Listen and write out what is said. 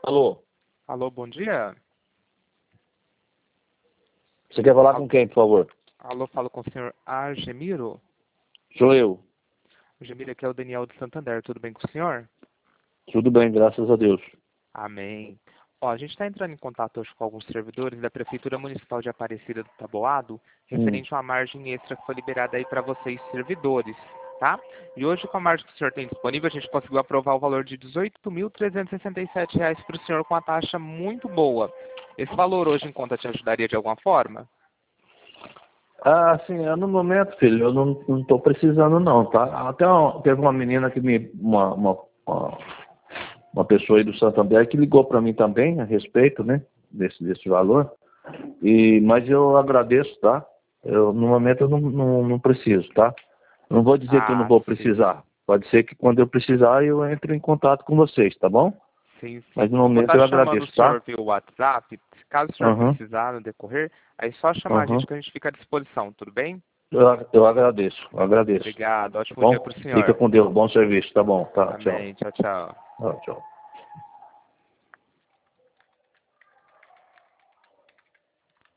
Alô, Alô, bom dia. você quer falar com quem, por favor? Alô, falo com o senhor Argemiro. Sou eu. Argemiro, aqui é o Daniel de Santander. Tudo bem com o senhor? Tudo bem, graças a Deus. Amém. Ó, a gente está entrando em contato hoje com alguns servidores da Prefeitura Municipal de Aparecida do Taboado, referente a uma margem extra que foi liberada aí para vocês, servidores, tá? E hoje, com a margem que o senhor tem disponível, a gente conseguiu aprovar o valor de R$ 18.367 para o senhor com a taxa muito boa. Esse valor hoje em conta te ajudaria de alguma forma? Ah, sim, no momento, filho, eu não estou precisando não, tá? Teve uma menina que uma pessoa aí do Santander que ligou para mim também a respeito, né, desse valor. Mas eu agradeço, tá? No momento eu não preciso, tá? Não vou dizer que eu não Ah, vou sim. precisar. Pode ser que quando eu precisar eu entre em contato com vocês, tá bom? Sim, sim. Mas no Eu vou momento estar eu chamando o agradeço, tá? senhor via WhatsApp. Caso o senhor Aham, precisar no decorrer, aí só chamar a aham. gente que a gente fica à disposição, tudo bem? Eu agradeço, eu agradeço. Obrigado. Tá Ótimo dia bom? para o Fica senhor. com Deus, bom serviço, tá bom, tá, tchau. Amém. Tchau, tchau. Tchau, tchau.